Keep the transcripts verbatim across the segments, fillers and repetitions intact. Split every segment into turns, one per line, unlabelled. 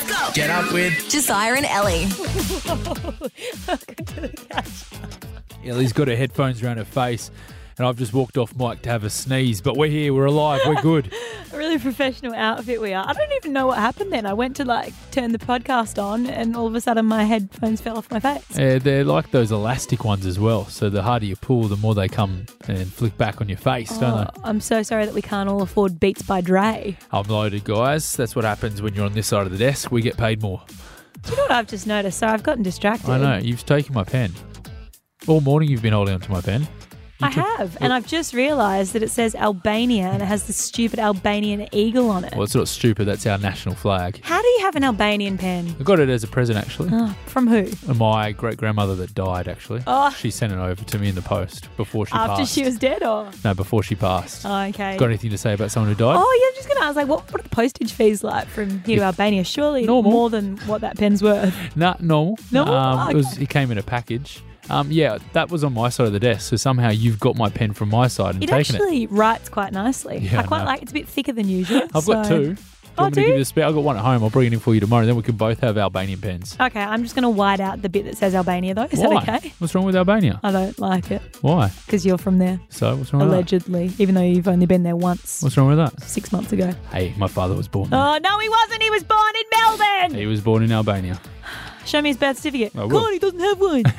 go.
Get up with
Josiah and Ellie.
Welcome to the catch.
Ellie's got her headphones around her face, and I've just walked off mic to have a sneeze. But we're here, we're alive, we're good.
A really professional outfit we are. I don't even know what happened then. I went to like turn the podcast on and all of a sudden my headphones fell off my face.
Uh, they're like those elastic ones as well. So the harder you pull, the more they come and flick back on your face,
Oh,
don't they?
I'm so sorry that we can't all afford Beats by Dre.
I'm loaded, guys. That's what happens when you're on this side of the desk. We get paid more.
Do you know what I've just noticed? So I've gotten distracted.
I know. You've taken my pen. All morning you've been holding onto my pen. You
I
took-
have, and I've just realised that it says Albania and it has the stupid Albanian eagle on it.
Well, it's not stupid. That's our national flag.
How do you have an Albanian pen?
I got it as a present, actually.
Oh, from who?
My great-grandmother that died, actually.
Oh.
She sent it over to me in the post before she
After
passed.
she was dead, or?
No, before she passed.
Oh, okay.
Got anything to say about someone who died?
Oh, yeah, I'm just going to ask, like, what, what are the postage fees like from here to Albania? Surely
Normal.
more than what that pen's worth.
Nah, normal.
Normal?
Um, it, was,
Okay.
it came in a package. Um, yeah, that was on my side of the desk. So somehow you've got my pen from my side and
It
taken it.
actually writes quite nicely.
Yeah,
I quite
I know.
like It's a bit thicker than usual.
I've got
so-
two. Do you
Oh,
want me to
do
give
you?
you the spare? I've got one at home. I'll bring it in for you tomorrow. Then we can both have Albanian pens.
Okay, I'm just going to white out the bit that says Albania, though. Is
Why?
that okay?
What's wrong with Albania?
I don't like it
Why?
because you're from there,
So what's wrong with
allegedly, even though you've only been there once
that? What's wrong with that?
six months ago.
Hey, my father was born there.
Oh, no, he wasn't. He was born in Melbourne.
He was born in Albania.
Show me his birth certificate.
I will.
God, he doesn't have one.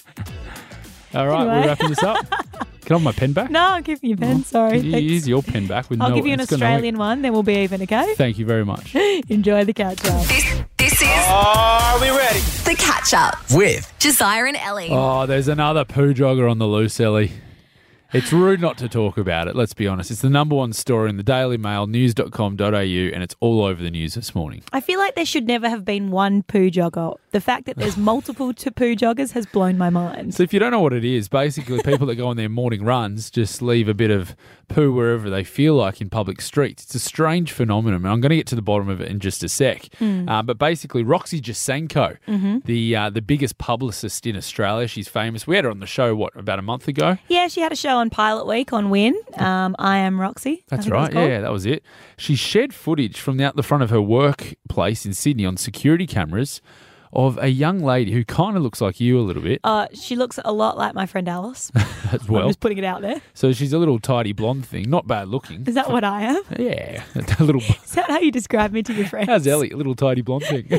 All right,
Anyway.
we're wrapping this up. Can I have my pen back?
No, I'll give you your pen. Sorry.
You-
Thanks.
Use your pen back. With
I'll
no,
give you an
it's got no-
Australian one, then we'll be even, okay?
Thank you very much.
Enjoy the catch up.
This, this is
Are we ready?
the catch up.
With
Josiah and Ellie.
Oh, there's another poo jogger on the loose, Ellie. It's rude not to talk about it, let's be honest. It's the number one story in the Daily Mail, news dot com dot a u, and it's all over the news this morning.
I feel like there should never have been one poo jogger. The fact that there's multiple to poo joggers has blown my mind.
So if you don't know what it is, basically people that go on their morning runs just leave a bit of poo wherever they feel like in public streets. It's a strange phenomenon. I'm going to get to the bottom of it in just a sec. Uh, but basically, Roxy Jasenko, the uh, the biggest publicist in Australia, she's famous. We had her on the show, what, about a month ago?
Yeah, she had a show on Pilot Week on Win. Um, I Am Roxy. I
That's
think it was
right.
called.
Yeah, that was it. She shared footage from out the front of her workplace in Sydney on security cameras of a young lady who kind of looks like you a little bit
Uh, she looks a lot like my friend Alice.
as
I'm
well.
just putting it out there.
So she's a little tidy blonde thing, not bad looking.
Is that what I am?
Yeah, a little.
Is that how you describe me to your friends?
How's Ellie? A little tidy blonde thing.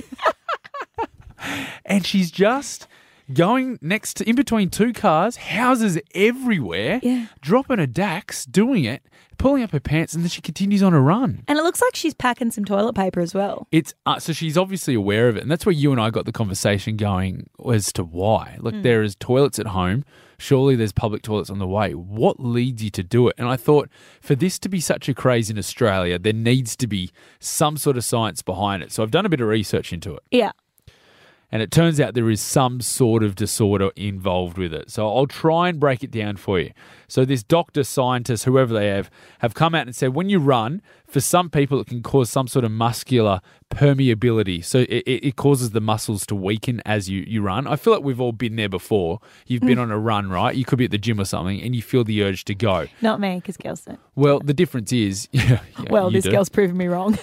And she's just going next to, in between two cars, houses everywhere,
Yeah.
dropping a Dax, doing it, pulling up her pants, and then she continues on a run.
And it looks like she's packing some toilet paper as well.
It's uh, so she's obviously aware of it, and that's where you and I got the conversation going as to why. Like there is toilets at home, surely there's public toilets on the way. What leads you to do it? And I thought for this to be such a craze in Australia, there needs to be some sort of science behind it. So I've done a bit of research into it.
Yeah.
And it turns out there is some sort of disorder involved with it. So I'll try and break it down for you. So this doctor, scientist, whoever they have, have come out and said when you run, for some people it can cause some sort of muscular permeability. So it, it it causes the muscles to weaken as you, you run. I feel like we've all been there before. You've been on a run, right? You could be at the gym or something and you feel the urge to go.
Not me, because girls don't.
Well, the difference is... Yeah, yeah,
Well,
you
this
do.
girl's proving me wrong.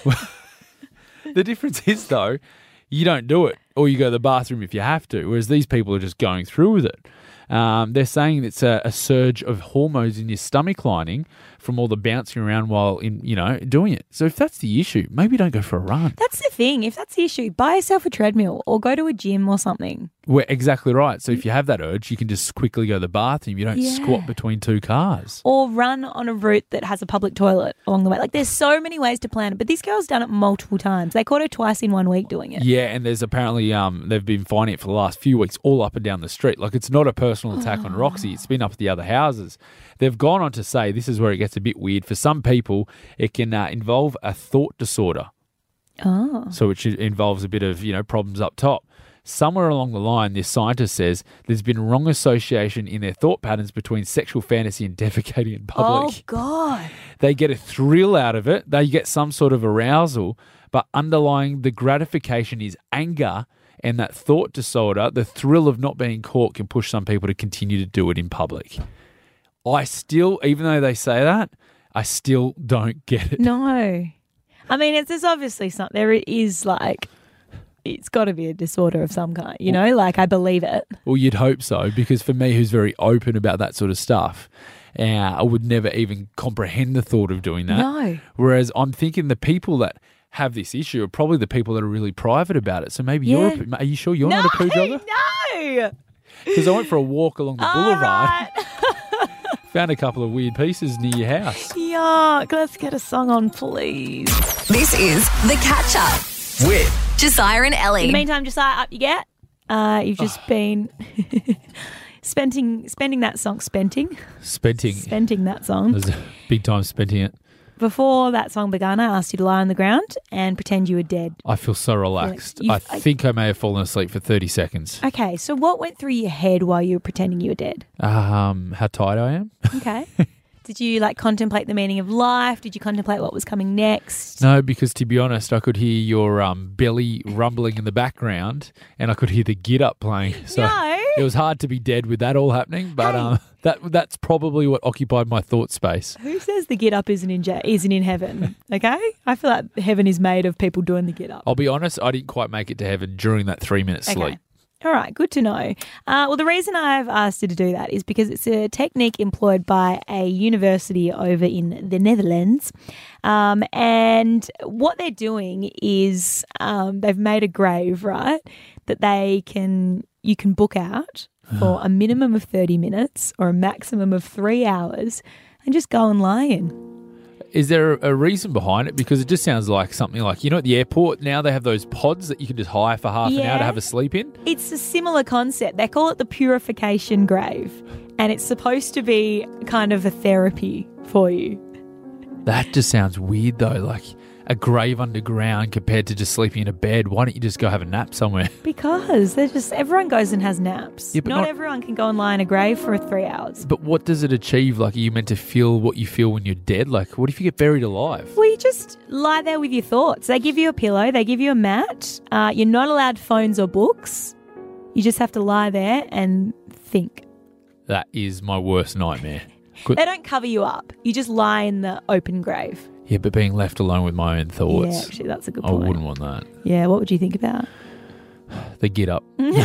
The difference is, though, you don't do it, or you go to the bathroom if you have to, whereas these people are just going through with it. Um, they're saying it's a, a surge of hormones in your stomach lining from all the bouncing around while in, you know, doing it. So if that's the issue, maybe don't go for a run.
That's the thing. If that's the issue, buy yourself a treadmill or go to a gym or something.
We're exactly right. So if you have that urge, you can just quickly go to the bathroom. You don't
Yeah.
squat between two cars.
Or run on a route that has a public toilet along the way. Like, there's so many ways to plan it, but this girl's done it multiple times. They caught her twice in one week doing it.
Yeah, and there's apparently um they've been finding it for the last few weeks all up and down the street. Like it's not a personal attack on Roxy. It's been up at the other houses. They've gone on to say this is where it gets a bit weird. For some people, it can uh, involve a thought disorder.
Oh.
So which involves a bit of, you know, problems up top. Somewhere along the line, this scientist says there's been wrong association in their thought patterns between sexual fantasy and defecating in public.
Oh, God.
They get a thrill out of it. They get some sort of arousal, but underlying the gratification is anger, and that thought disorder, the thrill of not being caught, can push some people to continue to do it in public. I still, even though they say that, I still don't get it.
No. I mean, it's there's obviously something. There is like it's got to be a disorder of some kind, you know? Like, I believe it.
Well, you'd hope so, because for me, who's very open about that sort of stuff, uh, I would never even comprehend the thought of doing that.
No.
Whereas I'm thinking the people that have this issue are probably the people that are really private about it. So maybe
Yeah.
you're, a, are you sure you're
No,
not a poo jogger?
no.
Because I went for a walk along the
All
boulevard,
right.
found a couple of weird pieces near your house.
Yuck. Let's get a song on, please.
This is The Catch Up
With
Josiah and
In
Ellie.
the meantime, Josiah, up you get. Uh, you've just been spending spending that song, spenting,
Spenting.
spenting that song.
There's a big time spenting it.
Before that song began, I asked you to lie on the ground and pretend you were dead.
I feel so relaxed.
You've-
I think I may have fallen asleep for thirty seconds.
Okay, so what went through your head while you were pretending you were dead?
Um, how tired I am?
Okay. Did you like contemplate the meaning of life? Did you contemplate what was coming next?
No, because to be honest, I could hear your um, belly rumbling in the background, and I could hear the Get Up playing. So
No.
it was hard to be dead with that all happening. But
Hey.
um, that that's probably what occupied my thought space.
Who says the get up isn't in ja- isn't in heaven? Okay, I feel like heaven is made of people doing the get up.
I'll be honest, I didn't quite make it to heaven during that three minute sleep.
Okay. All right, good to know. Uh, well, the reason I've asked you to do that is because it's a technique employed by a university over in the Netherlands. Um, and what they're doing is um, they've made a grave, right, that they can you can book out for a minimum of thirty minutes or a maximum of three hours and just go and lie in.
Is there a reason behind it? Because it just sounds like something like, you know, at the airport now they have those pods that you can just hire for half an hour
Yeah.
to have a sleep in.
It's a similar concept. They call it the purification grave, and it's supposed to be kind of a therapy for you.
That just sounds weird though, like a grave underground compared to just sleeping in a bed. Why don't you just go have a nap somewhere?
Because they're just everyone goes and has naps.
Yeah, but
not,
not-
everyone can go and lie in a grave for three hours.
But what does it achieve? Like, are you meant to feel what you feel when you're dead? Like, what if you get buried alive?
Well, you just lie there with your thoughts. They give you a pillow. They give you a mat. Uh, you're not allowed phones or books. You just have to lie there and think.
That is my worst nightmare. Good.
They don't cover you up. You just lie in the open grave.
Yeah, but being left alone with my own
Yeah,
thoughts,
actually, that's a good
I
point.
wouldn't want that.
Yeah, what would you think about?
The Get Up.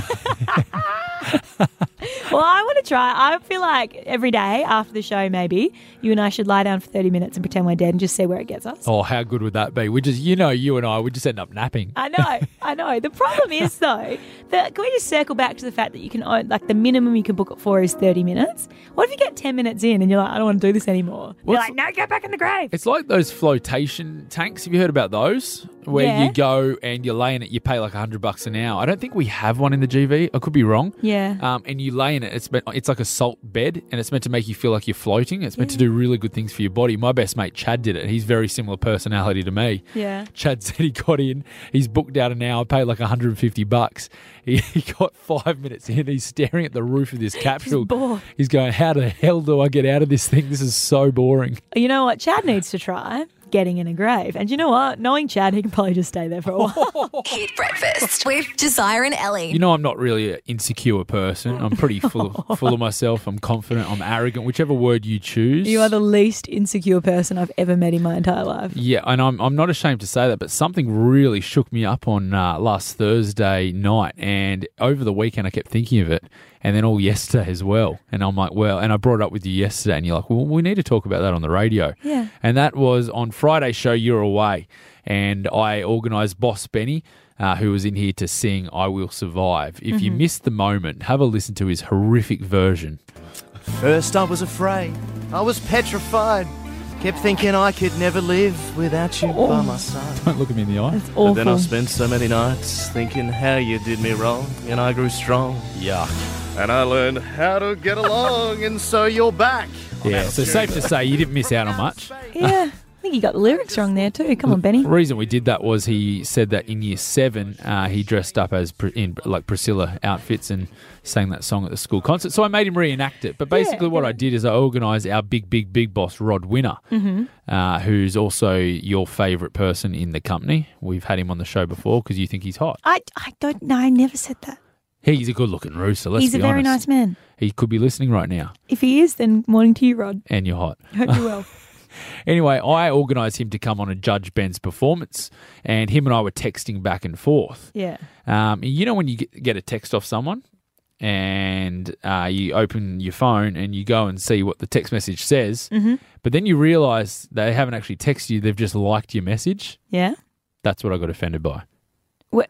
Well, I want to try. I feel like every day after the show, maybe you and I should lie down for thirty minutes and pretend we're dead and just see where it gets us.
Oh, how good would that be? We just, you know, you and I would just end up napping.
I know, I know. The problem is though, that can we just circle back to the fact that you can own, like the minimum you can book it for is thirty minutes. What if you get ten minutes in and you're like, I don't want to do this anymore? You're
What's-
like, no, get back in the grave.
It's like those flotation tanks. Have you heard about those? Where
Yeah.
you go and you lay in it, you pay like a hundred bucks an hour. I don't think we have one in the G V. I could be wrong.
Yeah.
Um, and you lay in it. It's meant, it's like a salt bed, and it's meant to make you feel like you're floating. It's meant to do really good things for your body. My best mate Chad did it. He's very similar personality to me.
Yeah.
Chad said he got in. He's booked out an hour, paid like a hundred and fifty bucks. He, he got five minutes in. He's staring at the roof of this capsule.
bored.
He's going, "How the hell do I get out of this thing? This is so boring."
You know what? Chad needs to try getting in a grave. And you know what? Knowing Chad, he can probably just stay there for a while.
Hit breakfast with Josiah and Ellie.
You know, I'm not really an insecure person. I'm pretty full of, full of myself. I'm confident. I'm arrogant. Whichever word you choose.
You are the least insecure person I've ever met in my entire life.
Yeah, and I'm I'm not ashamed to say that, but something really shook me up on uh, last Thursday night, and over the weekend I kept thinking of it, and then all yesterday as well. And I'm like, well, and I brought it up with you yesterday, and you're like, well, we need to talk about that on the radio.
Yeah.
And that was on Friday's show, You're Away, and I organised Boss Benny, uh, who was in here to sing I Will Survive. If you missed the moment, have a listen to his horrific version.
First I was afraid, I was petrified. Kept thinking I could never live without you by my side.
Don't look at me in the eye.
It's awful.
But then I spent so many nights thinking how you did me wrong, and I grew strong.
Yuck.
And I learned how to get along, and so you're back.
Yeah, so safe to say you didn't miss out on much.
Yeah. I think you got the lyrics wrong there too. Come on, Benny.
The reason we did that was he said that in year seven uh, he dressed up as Pr- in like Priscilla outfits and sang that song at the school concert. So I made him reenact it. But basically,
Yeah,
what
yeah.
I did is I organised our big, big, big boss Rod Winner,
Mm-hmm.
uh, who's also your favourite person in the company. We've had him on the show before because you think he's hot.
I, I don't know. I never said that.
He's a good-looking rooster. Let's
He's
be
a very
honest.
nice man.
He could be listening right now,
If he is, then morning to you, Rod.
and you're hot.
Hope you will.
Anyway, I organised him to come on a Judge Ben's performance, and him and I were texting back and forth.
Yeah.
Um, you know when you get- get a text off someone and uh, you open your phone and you go and see what the text message says,
Mm-hmm.
but then you realise they haven't actually texted you, they've just liked your message.
Yeah.
That's what I got offended by.
What?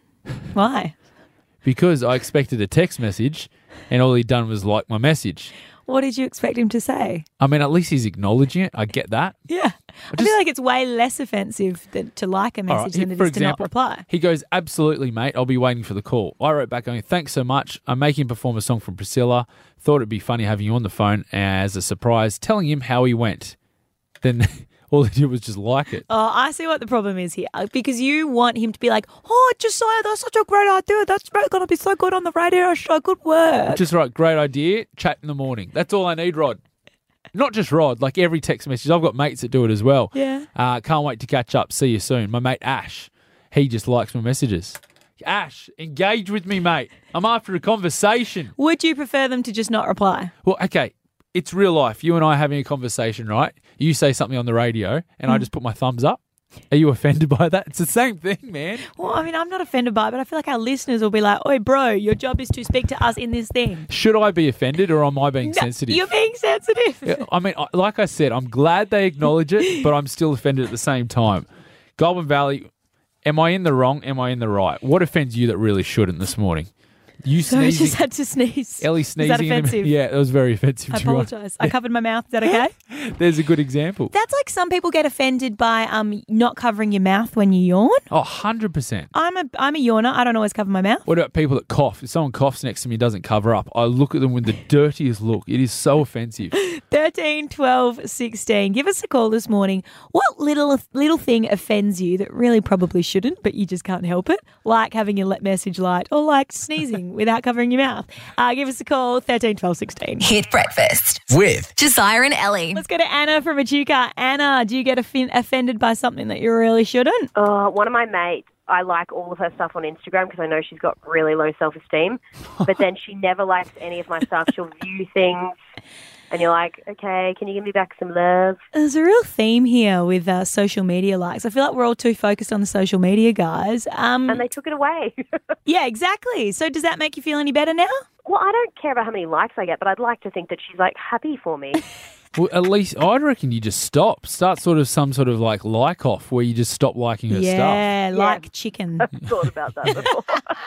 Why?
Because I expected a text message and all he'd done was like my message.
What did you expect him to say?
I mean, at least he's acknowledging it. I get that.
Yeah. I,
just-
feel like it's way less offensive than to like a
All right,
message than it
for
is to not
example,
reply.
He goes, absolutely, mate. I'll be waiting for the call. I wrote back going, thanks so much. I'm making him perform a song from Priscilla. Thought it'd be funny having you on the phone as a surprise, telling him how he went. Then all he did was just like it.
Oh, I see what the problem is here. Because you want him to be like, oh, Josiah, that's such a great idea. That's going to be so good on the radio show. Good work.
Just right, great idea. Chat in the morning. That's all I need, Rod. Not just Rod, like every text message. I've got mates that do it as well.
Yeah.
Uh, can't wait to catch up. See you soon. My mate Ash, he just likes my messages. Ash, engage with me, mate. I'm after a conversation.
Would you prefer them to just not reply?
Well, okay, it's real life. You and I are having a conversation, right? You say something on the radio and I just put my thumbs up. Are you offended by that? It's the same thing, man.
Well, I mean, I'm not offended by it, but I feel like our listeners will be like, oi, bro, your job is to speak to us in this thing.
Should I be offended or am I being
No,
sensitive?
You're being sensitive.
Yeah, I mean, I- like I said, I'm glad they acknowledge it, but I'm still offended at the same time. Goulburn Valley, am I in the wrong? Am I in the right? What offends you that really shouldn't this morning? You
So I
sneezing.
just had to sneeze.
Ellie
Is
sneezing.
that
in the-
offensive?
yeah, it was very offensive.
I
to be honest.
apologise. I covered my mouth. Is that okay?
There's a good example.
That's like some people get offended by um not covering your mouth when you yawn.
Oh, one hundred percent.
I'm a I'm a yawner. I don't always cover my mouth.
What about people that cough? If someone coughs next to me and doesn't cover up, I look at them with the dirtiest look. It is so offensive.
thirteen, twelve, sixteen. Give us a call this morning. What little little thing offends you that really probably shouldn't, but you just can't help it? Like having your message light or like sneezing without covering your mouth. Uh, give us a call, thirteen, twelve, sixteen.
Hit breakfast.
With
Josiah and Ellie.
Let's go to Anna from Echuca. Anna, do you get offin- offended by something that you really shouldn't?
Uh, one of my mates, I like all of her stuff on Instagram because I know she's got really low self-esteem. But then she never likes any of my stuff. She'll view things and you're like, okay, can you give me back some love?
There's a real theme here with uh, social media likes. I feel like we're all too focused on the social media guys. Um,
And they took it away.
yeah, exactly. So does that make you feel any better now?
Well, I don't care about how many likes I get, but I'd like to think that she's, like, happy for me.
Well, at least I'd reckon you just stop. Start sort of some sort of like like off where you just stop liking her stuff.
Yeah, like chicken.
I've thought about that before.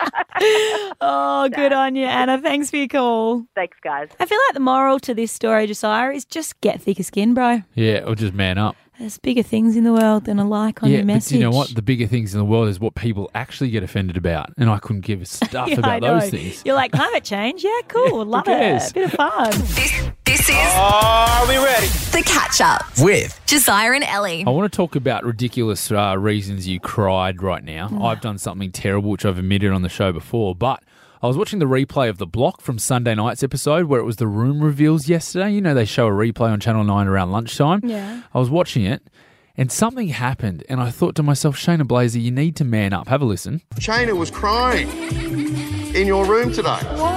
Oh, good on you, Anna. Thanks for your call.
Thanks, guys.
I feel like the moral to this story, Josiah, is just get thicker skin, bro.
Yeah, or just man up.
There's bigger things in the world than a like on
yeah,
your
but
message.
you know what? The bigger things in the world is what people actually get offended about. And I couldn't give a stuff
Yeah, I
about
know.
those things.
You're like, climate change? Yeah, cool. Love
cares?
it. Bit of fun.
This, this is
Are we ready?
The Catch Up.
With
Josiah and Ellie.
I want to talk about ridiculous uh, reasons you cried right now. I've done something terrible, which I've admitted on the show before, but I was watching the replay of The Block from Sunday night's episode where it was the room reveals yesterday. You know, they show a replay on Channel nine around lunchtime.
Yeah.
I was watching it and something happened and I thought to myself, Shayna Blazer, you need to man up. Have a listen.
Shayna was crying in your room today.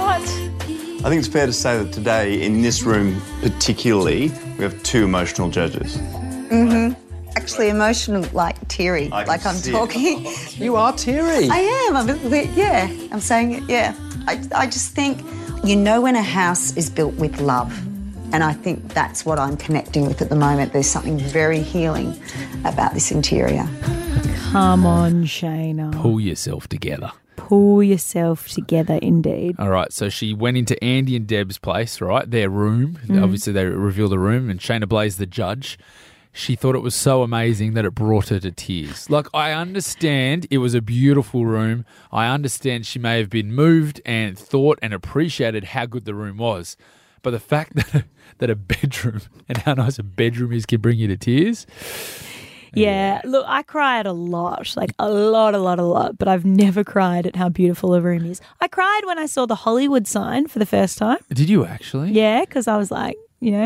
I think it's fair to say that today, in this room particularly, we have two emotional judges.
Actually emotional, like teary,
I can
like I'm
see it.
talking.
You are teary.
I am, I'm, a bit- yeah, I'm saying it, yeah. I, I just think, you know when a house is built with love, and I think that's what I'm connecting with at the moment. There's something very healing about this interior.
Come on, Shayna.
Pull yourself together.
Pull yourself together, indeed.
All right, so she went into Andy and Deb's place, right? Their room. Obviously, they reveal the room, and Shayna Blaze, the judge, she thought it was so amazing that it brought her to tears. Like, I understand it was a beautiful room. I understand she may have been moved and thought and appreciated how good the room was. But the fact that, that a bedroom and how nice a bedroom is can bring you to tears.
Yeah, look, I cried a lot, like a lot, a lot, a lot, but I've never cried at how beautiful a room is. I cried when I saw the Hollywood sign for the first time.
Did you actually?
Yeah, because I was like, you know,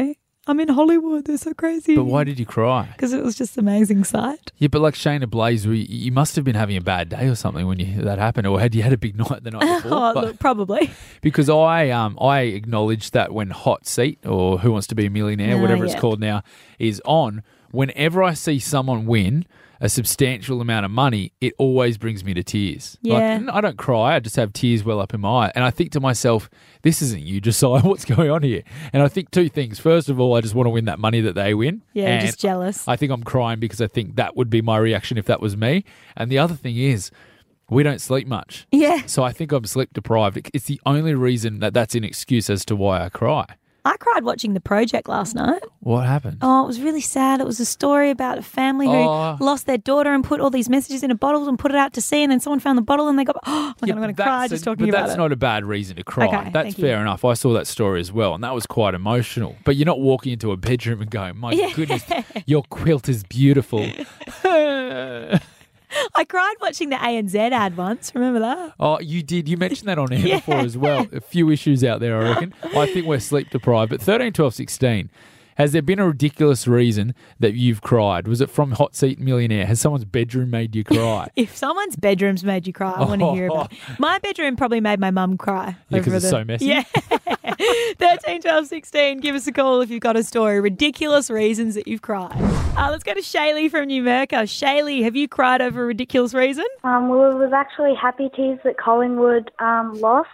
I'm in Hollywood. They're so crazy.
But why did you cry?
Because it was just an amazing sight.
Yeah, but like Shayna Blaze, you, you must have been having a bad day or something when you that happened, or had you had a big night the night before?
Oh,
But-
look, probably.
Because I um I acknowledge that when Hot Seat or Who Wants to Be a Millionaire,
Ah,
whatever
yeah.
it's called now, is on, whenever I see someone win a substantial amount of money, it always brings me to tears.
Yeah.
Like, I don't cry, I just have tears well up in my eye. And I think to myself, this isn't you, Josiah, what's going on here? And I think two things. First of all, I just want to win that money that they win.
Yeah, you're
and
just jealous.
I think I'm crying because I think that would be my reaction if that was me. And the other thing is, we don't sleep much.
Yeah.
So I think I'm sleep deprived. It's the only reason that that's an excuse as to why I cry.
I cried watching The Project last night.
What happened?
Oh, it was really sad. It was a story about a family who
Oh.
lost their daughter and put all these messages in a bottle and put it out to sea, and then someone found the bottle and they got, oh my
Yeah,
God, I'm going to
but
cry
that's
just
a-
talking
but
about
that's
it.
not a bad reason to cry.
Okay,
that's
thank you.
fair enough. I saw that story as well, and that was quite emotional. But you're not walking into a bedroom and going, my
Yeah.
goodness, your quilt is beautiful.
I cried watching the A N Z ad once. Remember that?
Oh, you did. You mentioned that on air
Yeah.
before as well. A few issues out there, I reckon. I think we're sleep deprived. But thirteen, twelve, sixteen, has there been a ridiculous reason that you've cried? Was it from Hot Seat Millionaire? Has someone's bedroom made you cry?
If someone's bedroom's made you cry, I want to hear about it. My bedroom probably made my mum cry.
Yeah, 'cause
over
it's
the-
so messy?
Yeah. thirteen, twelve, sixteen. Give us a call if you've got a story. Ridiculous reasons that you've cried. Uh, let's go to Shaylee from New Merca. Shaylee, have you cried over a ridiculous reason?
Um, well, it was actually happy tears that Collingwood um, lost.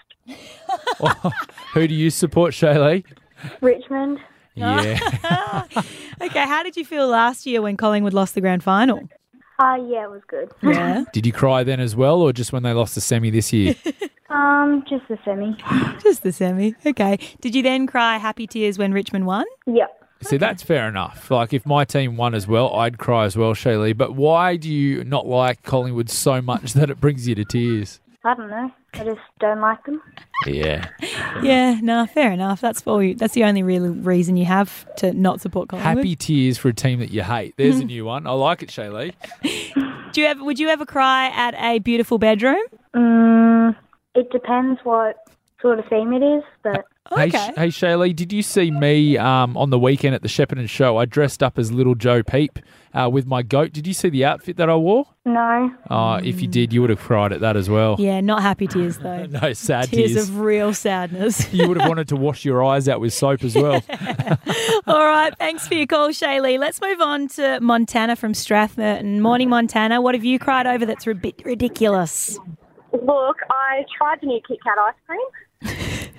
Who do you support, Shaylee?
Richmond.
Yeah.
Okay, how did you feel last year when Collingwood lost the grand final?
Uh, yeah, it was good.
Yeah.
Did you cry then as well, or just when they lost the semi this year?
Um, just the semi.
Just the semi. Okay. Did you then cry happy tears when Richmond won?
Yep.
See, that's fair enough. Like, if my team won as well, I'd cry as well, Shaylee. But why do you not like Collingwood so much that it brings you to tears?
I don't know. I just don't like them.
Yeah.
Yeah, no, fair enough. That's for you. That's the only real reason you have to not support Collingwood.
Happy tears for a team that you hate. There's a new one. I like it, Shaylee.
Do you ever? Would you ever cry at a beautiful bedroom?
Mm, it depends what sort of theme it is, but
Hey,
Okay.
Sh- hey, Shaylee, did you see me um, on the weekend at the Shepparton show? I dressed up as Little Joe Peep uh, with my goat. Did you see the outfit that I wore?
no.
Oh, if you did, you would have cried at that as well.
Yeah, not happy tears though.
No, sad
tears,
tears.
of real sadness.
You would have wanted to wash your eyes out with soap as well.
All right, thanks for your call, Shaylee. Let's move on to Montana from Strathmerton. Morning, Montana. What have you cried over that's a bit ridiculous?
Look, I tried the new Kit Kat ice cream.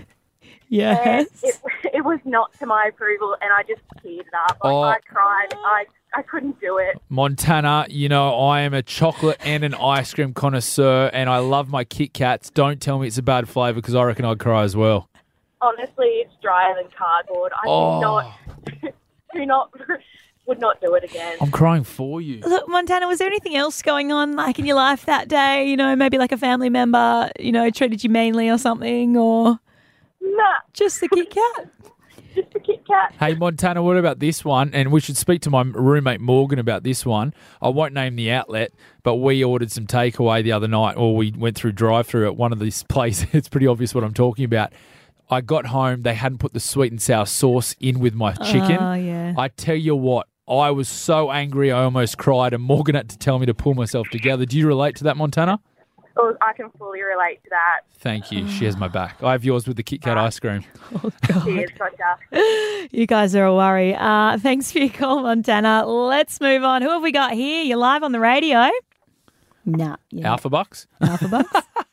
Yes.
And it, it was not to my approval, and I just teared up. Like,
Oh.
I cried. I, I couldn't do it.
Montana, you know, I am a chocolate and an ice cream connoisseur, and I love my Kit Kats. Don't tell me it's a bad flavour, because I reckon I'd cry as well.
Honestly, it's drier than cardboard. I
Oh.
do not, do not, would not do it again.
I'm crying for you.
Look, Montana, was there anything else going on like in your life that day? You know, maybe like a family member, you know, treated you meanly or something, or
Nah,
just the Kit Kat?
just the Kit Kat.
Hey, Montana, what about this one? And we should speak to my roommate Morgan about this one. I won't name the outlet, but we ordered some takeaway the other night, or we went through drive-through at one of these places. It's pretty obvious what I'm talking about. I got home, they hadn't put the sweet and sour sauce in with my chicken.
Oh, yeah.
I tell you what, I was so angry I almost cried, and Morgan had to tell me to pull myself together. Do you relate to that, Montana?
Oh, I can fully relate to that.
Thank you. She has my back. I have yours with the Kit Kat ice cream.
Cheers, gotcha.
You guys are a worry. Uh, thanks for your call, Montana. Let's move on. Who have we got here? You're live on the radio. Nah. Yeah.
Alpha Bucks?
Alpha Bucks?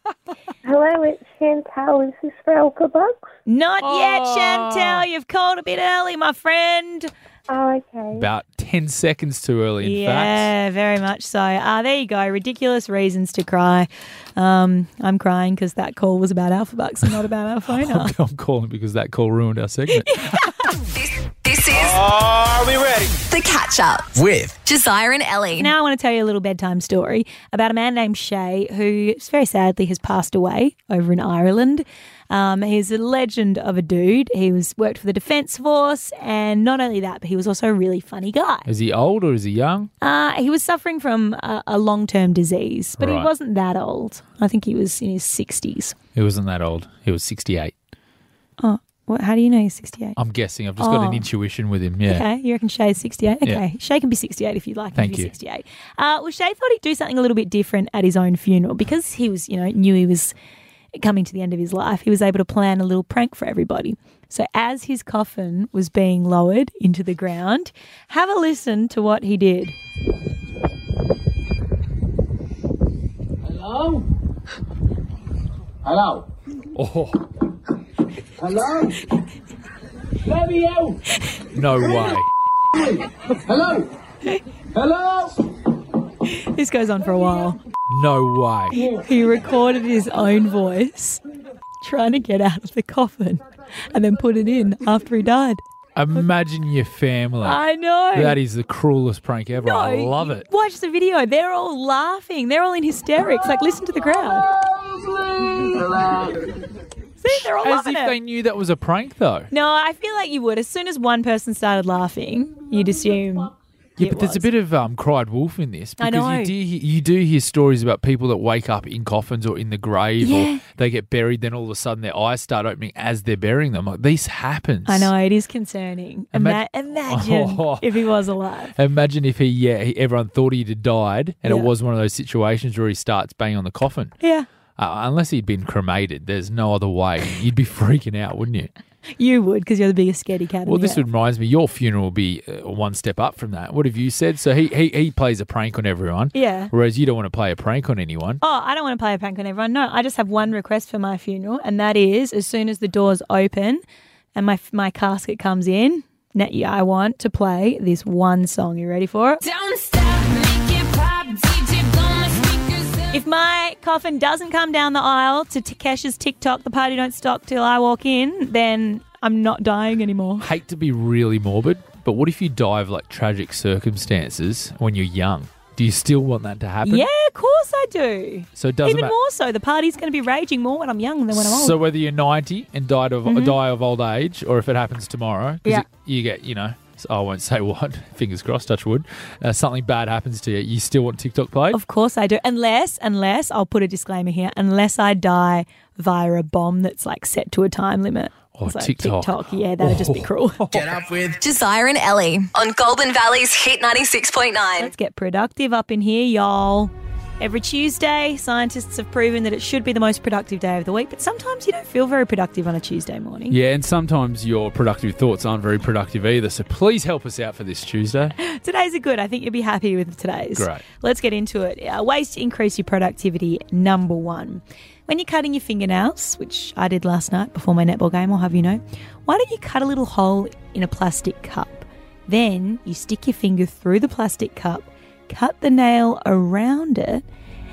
Hello, it's Chantal. Is this for Alpha Bucks?
Not yet,
Oh.
Chantal. You've called a bit early, my friend.
Oh, okay.
About ten seconds too early, in fact.
Yeah, very much so. Uh, there you go. Ridiculous reasons to cry. Um, I'm crying because that call was about Alpha Bucks and not about our phone.
I'm, I'm calling because that call ruined our segment.
This, this is
Are we ready?
The Catch Up
With
Josiah and Ellie.
Now I want to tell you a little bedtime story about a man named Shay who very sadly has passed away over in Ireland. Um, he's a legend of a dude. He was worked for the Defence Force, and not only that, but he was also a really funny guy.
Is he old or is he young?
Uh, he was suffering from a, a long-term disease, but he
Right.
wasn't that old. I think he was in his sixties.
He wasn't that old. He was sixty-eight.
Oh, What, how do you know he's sixty-eight?
I'm guessing. I've just got
Oh.
an intuition with him. Yeah.
Okay, you reckon Shay's sixty-eight? Okay,
Yeah.
Shay can be sixty-eight if you'd like him
Thank
to be
you.
sixty-eight. Uh, well, Shay thought he'd do something a little bit different at his own funeral because he was, you know, knew he was coming to the end of his life. He was able to plan a little prank for everybody. So as his coffin was being lowered into the ground, have a listen to what he did.
Hello? Hello?
Oh,
Hello? Let me out!
no way.
Hello? Hello?
This goes on for a while.
No way.
He recorded his own voice trying to get out of the coffin and then put it in after he died.
Imagine your family.
I know.
That is the cruelest prank ever.
No,
I love it.
Watch the video. They're all laughing. They're all in hysterics. Like, listen to the crowd. See, they're all
As
loving
if
it.
they knew that was a prank, though.
No, I feel like you would. As soon as one person started laughing, you'd assume.
Yeah,
it
but there's a
was.
bit of um, cried wolf in this
I
because
know.
you do you do hear stories about people that wake up in coffins or in the grave
Yeah.
or they get buried, then all of a sudden their eyes start opening as they're burying them. Like, this happens.
I know, it is concerning. Ima-
Ima-
imagine
Oh.
if he was alive.
Imagine if he, yeah, he, everyone thought he'd had died, and
Yeah.
it was one of those situations where he starts banging on the coffin.
Yeah.
Uh, unless he'd been cremated, there's no other way. You'd be freaking out, wouldn't you?
You would, because you're the biggest scaredy cat.
Well,
in the
this
out.
reminds me, your funeral will be uh, one step up from that. What have you said? So he, he he plays a prank on everyone,
Yeah.
whereas you don't want to play a prank on anyone.
Oh, I don't want to play a prank on everyone. No, I just have one request for my funeral, and that is as soon as the doors open and my my casket comes in, net- yeah, I want to play this one song. You ready for it?
Don't stop, make it pop, D J blow my speakers up.
If my coffin doesn't come down the aisle to Takesh's TikTok, the party don't stop till I walk in, then I'm not dying anymore.
Hate to be really morbid, but what if you die of like tragic circumstances when you're young? Do you still want that to happen?
Yeah, of course I do.
So it doesn't
Even
matter.
more so, the party's going to be raging more when I'm young than when I'm old.
So whether you're ninety and died of
Mhm.
die of old age, or if it happens tomorrow, 'cause
Yeah.
it- you get, you know, I won't say what, fingers crossed, touch wood, uh, something bad happens to you, you still want TikTok played?
Of course I do. Unless, unless, I'll put a disclaimer here, unless I die via a bomb that's like set to a time limit.
Oh,
It's like
TikTok.
TikTok, yeah, that'd just be cruel.
Get up with Josiah and Ellie on Golden Valley's Hit ninety-six point nine.
Let's get productive up in here, y'all. Every Tuesday, scientists have proven that it should be the most productive day of the week, but sometimes you don't feel very productive on a Tuesday morning.
Yeah, and sometimes your productive thoughts aren't very productive either, so please help us out for this Tuesday.
Today's are good. I think you'll be happy with today's.
Great.
Let's get into it. Uh, ways to increase your productivity. Number one, when you're cutting your fingernails, which I did last night before my netball game, I'll have you know, why don't you cut a little hole in a plastic cup? Then you stick your finger through the plastic cup, cut the nail around it,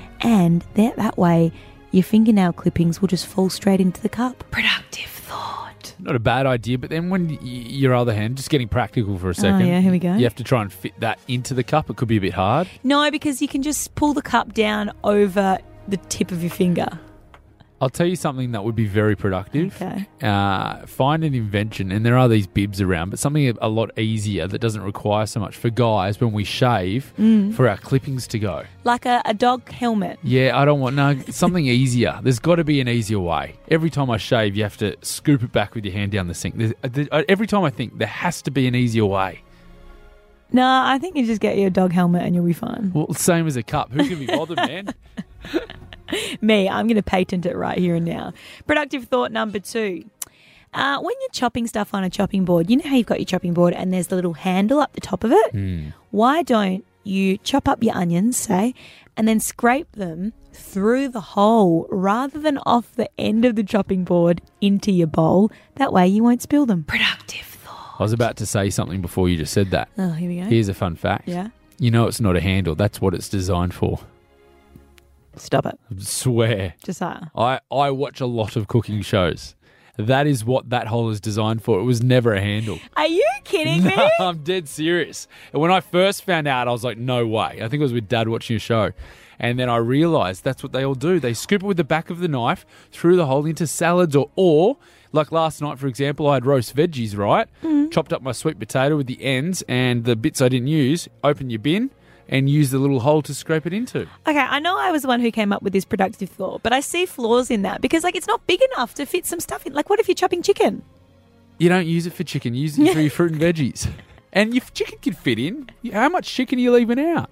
and that, that way your fingernail clippings will just fall straight into the cup. Productive thought.
Not a bad idea, but then when y- your other hand, just getting practical for a second.
Oh, yeah, here we go.
You have to try and fit that into the cup. It could be a bit hard.
No, because you can just pull the cup down over the tip of your finger.
I'll tell you something that would be very productive.
Okay.
Uh, find an invention, and there are these bibs around, but something a lot easier that doesn't require so much for guys when we shave
Mm.
for our clippings to go.
Like a, a dog helmet.
Yeah, I don't want, no, something easier. There's got to be an easier way. Every time I shave, you have to scoop it back with your hand down the sink. There's, uh, there- uh, every time I think there has to be an easier way.
No, I think you just get your dog helmet and you'll be fine.
Well, same as a cup. Who can be bothered, man?
Me, I'm going to patent it right here and now. Productive thought number two. Uh, when you're chopping stuff on a chopping board, you know how you've got your chopping board and there's the little handle up the top of it?
Hmm.
Why don't you chop up your onions, say, and then scrape them through the hole rather than off the end of the chopping board into your bowl? That way you won't spill them. Productive thought.
I was about to say something before you just said that.
Oh, here we go.
Here's a fun fact.
Yeah.
You know it's not a handle. That's what it's designed for.
Stop it.
I swear.
Josiah.
I, I watch a lot of cooking shows. That is what that hole is designed for. It was never a handle.
Are you kidding me?
No, I'm dead serious. And when I first found out, I was like, no way. I think it was with Dad watching a show. And then I realised that's what they all do. They scoop it with the back of the knife through the hole into salads or, or like last night, for example, I had roast veggies, right?
Mm.
Chopped up my sweet potato with the ends and the bits I didn't use. Open your bin and use the little hole to scrape it into.
Okay, I know I was the one who came up with this productive thought, but I see flaws in that because, like, it's not big enough to fit some stuff in. Like, what if you're chopping chicken?
You don't use it for chicken. You use it for your fruit and veggies. And your chicken can fit in. How much chicken are you leaving out?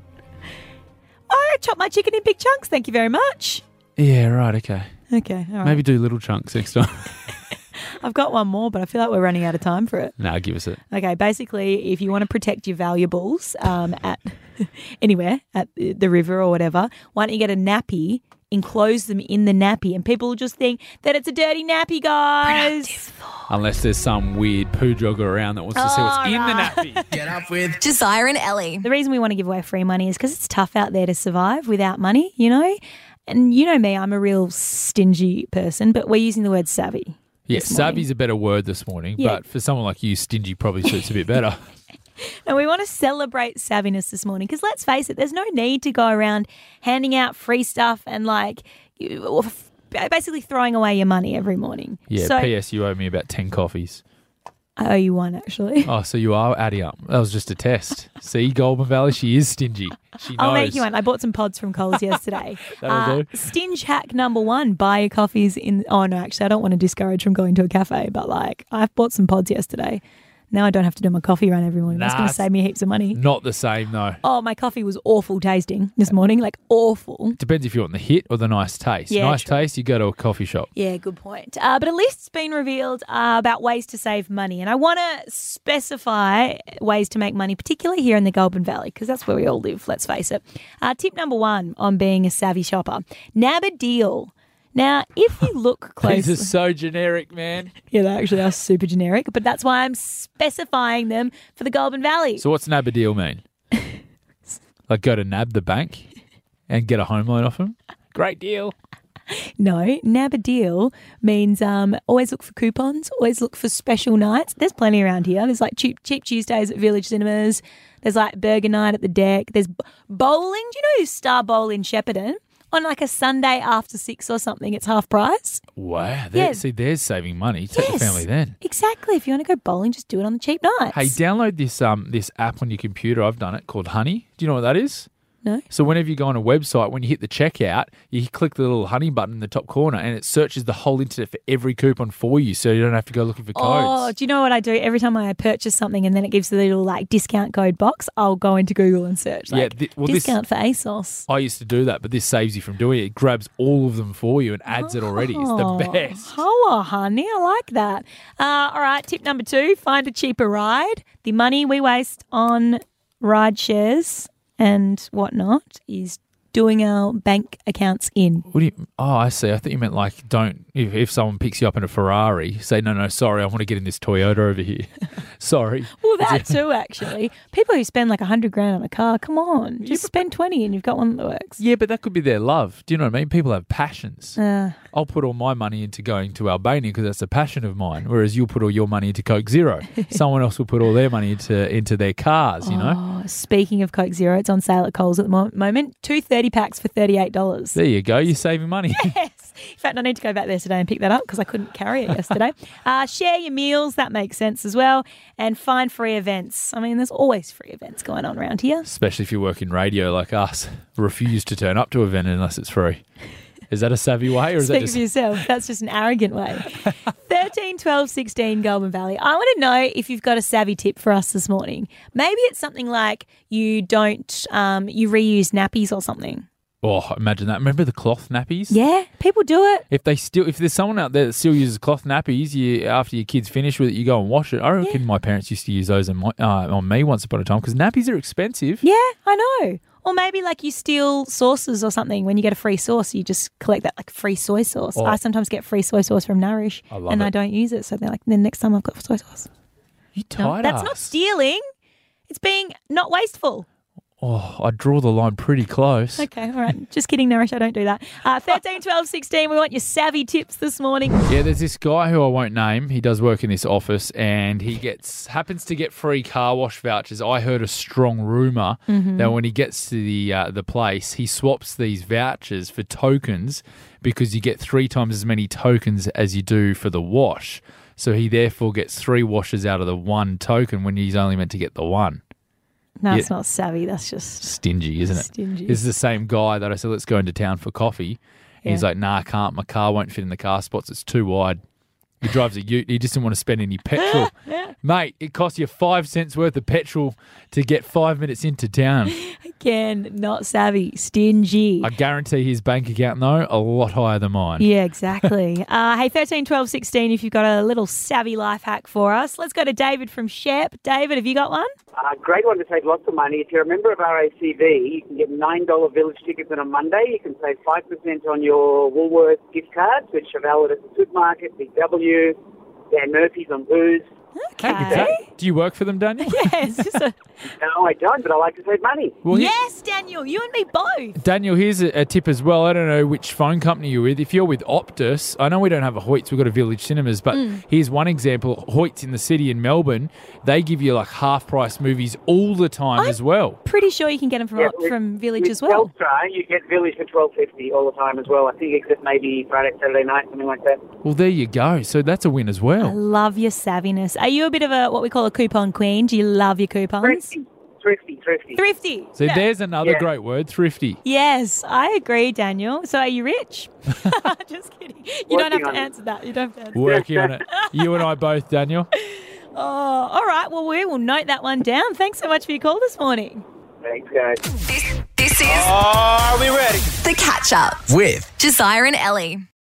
I chop my chicken in big chunks, thank you very much.
Yeah, right, okay.
Okay, all right.
Maybe do little chunks next time.
I've got one more, but I feel like we're running out of time for it.
Nah, give us it.
Okay, basically, if you want to protect your valuables um, at anywhere, at the river or whatever, why don't you get a nappy, enclose them in the nappy, and people will just think that it's a dirty nappy, guys.
Unless there's some weird poo jogger around that wants to see what's
All
in the
right.
nappy.
Get up with Desire and Ellie.
The reason we want to give away free money is because it's tough out there to survive without money, you know? And you know me, I'm a real stingy person, but we're using the word savvy.
Yeah,
this morning.
savvy's a better word this morning,
Yeah.
but for someone like you, stingy probably suits a bit better.
And we want to celebrate savviness this morning because let's face it, there's no need to go around handing out free stuff and like you, or f- basically throwing away your money every morning.
Yeah,
so,
P S you owe me about ten coffees.
I owe you one actually.
Oh, so you are adding up. That was just a test. See, Goulburn Valley, she is stingy. She knows.
I'll make you one. I bought some pods from Coles yesterday.
That'll
uh,
do.
Stinge hack number one, buy your coffees in... Oh, no, actually, I don't want to discourage from going to a cafe, but like, I've bought some pods yesterday. Now I don't have to do my coffee run every morning. That's
Nah,
going to save me heaps of money.
Not the same, though.
Oh, my coffee was awful tasting this morning, like awful.
Depends if you want the hit or the nice taste.
Yeah,
nice
true.
taste, you go to a coffee shop.
Yeah, good point. Uh, but a list's been revealed uh, about ways to save money. And I want to specify ways to make money, particularly here in the Goulburn Valley, because that's where we all live, let's face it. Uh, tip number one on being a savvy shopper, nab a deal. Now, if you look closely...
These are so generic, man.
Yeah, they actually are super generic, but that's why I'm specifying them for the Goulburn Valley.
So what's nab a deal mean? Like go to nab the bank and get a home loan off them? Great deal.
No, nab a deal means um, always look for coupons, always look for special nights. There's plenty around here. There's like cheap cheap Tuesdays at Village Cinemas. There's like burger night at the Deck. There's b- bowling. Do you know Star Bowl in Shepparton? On like a Sunday after six or something, it's half price.
Wow. there-
Yeah.
See, there's saving money. Take the
Yes.
family then.
Exactly. If you want to go bowling, just do it on the cheap nights.
Hey, download this um this app on your computer. I've done it called Honey. Do you know what that is?
No.
So whenever you go on a website, when you hit the checkout, you click the little Honey button in the top corner and it searches the whole internet for every coupon for you so you don't have to go looking for
Oh,
codes.
do you know what I do? Every time I purchase something and then it gives the little like discount code box, I'll go into Google and search like
Yeah, thi- well, this-
discount for ASOS.
I used to do that, but this saves you from doing it. It grabs all of them for you and adds it already. It's
Oh,
the best.
Oh, honey, I like that. Uh, all right, tip number two, find a cheaper ride. The money we waste on ride shares and whatnot is doing our bank accounts in.
What do you? Oh, I see. I thought you meant like don't. If, if someone picks you up in a Ferrari, say no, no, sorry, I want to get in this Toyota over here. Sorry.
Well, that too, actually. People who spend like a hundred grand on a car, come on, just spend twenty and you've got one that works.
Yeah, but that could be their love. Do you know what I mean? People have passions.
Uh,
I'll put all my money into going to Albania because that's a passion of mine. Whereas you'll put all your money into Coke Zero. Someone else will put all their money into into their cars. You know.
oh, speaking of Coke Zero, it's on sale at Coles at the mo- moment. Two thirty packs for thirty-eight dollars.
There you go. You're saving money.
Yes. In fact, I need to go back there today and pick that up because I couldn't carry it yesterday. uh, share your meals. That makes sense as well. And find free events. I mean, there's always free events going on around here.
Especially if you work in radio like us. Refuse to turn up to an event unless it's free. Is that a savvy way or is
Speak
that just...
for yourself. That's just an arrogant way. thirteen, twelve, sixteen, Goulburn Valley. I want to know if you've got a savvy tip for us this morning. Maybe it's something like you don't, um, you reuse nappies or something.
Oh, imagine that. Remember the cloth nappies?
Yeah, people do it.
If they still, if there's someone out there that still uses cloth nappies, you after your kids finish with it, you go and wash it. I reckon my parents used to use those on, my, uh, on me once upon a time because nappies are expensive.
Yeah, I know. Or maybe like you steal sauces or something. When you get a free sauce, you just collect that like free soy sauce.
Oh.
I sometimes get free soy sauce from Nourish
I love
and
it.
I don't use it. So they're like, then next time I've got soy sauce.
You
No,
tight
that's
ass.
not stealing. It's being not wasteful.
Oh, I draw the line pretty close.
Okay, all right. Just kidding, Nourish. I don't do that. Uh, thirteen, twelve, sixteen. We want your savvy tips this morning.
Yeah, there's this guy who I won't name. He does work in this office, and he gets happens to get free car wash vouchers. I heard a strong rumor
Mhm.
that when he gets to the uh, the place, he swaps these vouchers for tokens because you get three times as many tokens as you do for the wash. So he therefore gets three washes out of the one token when he's only meant to get the one.
No,
Yeah.
it's not savvy. That's just
Stingy, isn't it?
Stingy.
This is the same guy that I said, let's go into town for coffee. And he's
Yeah.
like, nah, I can't. My car won't fit in the car spots. It's too wide. He drives a ute. He just didn't want to spend any petrol. Mate, it costs you five cents worth of petrol to get five minutes into town.
Again, not savvy, stingy.
I guarantee his bank account, though, a lot higher than mine.
Yeah, exactly. uh, hey, thirteen, twelve, sixteen, if you've got a little savvy life hack for us. Let's go to David from Shep. David, have you got one?
Uh, great one to save lots of money. If you're a member of R A C V, you can get nine dollars Village tickets on a Monday. You can save five percent on your Woolworths gift cards, which are valid at the supermarket, Big W, Dan Murphy's on booze.
Okay.
Is that- do you work for them, Daniel?
Yes. it's a-
No, I don't, but I like to save money.
Well, he-
yes, Daniel, you and me both.
Daniel, here's a, a tip as well. I don't know which phone company you're with. If you're with Optus, I know we don't have a Hoyts, we've got a Village Cinemas, but
Mm.
here's one example. Hoyts in the city in Melbourne, they give you like half-price movies all the time as well.
Pretty sure you can get them from,
Yeah, with-
from Village
with
as well.
Telstra, you get Village for twelve fifty all the time as well. I think except maybe Friday, Saturday night, something like that.
Well, there you go. So that's a win as
I
well.
love your savviness. Are you a bit of a what we call a coupon queen? Do you love your coupons?
Thrifty, thrifty, thrifty.
Thrifty.
So
Yeah.
there's another
Yeah.
great word, thrifty.
Yes, I agree, Daniel. So are you rich? Just kidding. You don't have
Working on
to
it.
answer that. You don't have to answer
Working on it. You and I both, Daniel.
Oh, all right. Well, we will note that one down. Thanks so much for your call this morning.
Thanks, guys.
This, this is
Are we ready?
The Catch Up
With
Josiah and Ellie.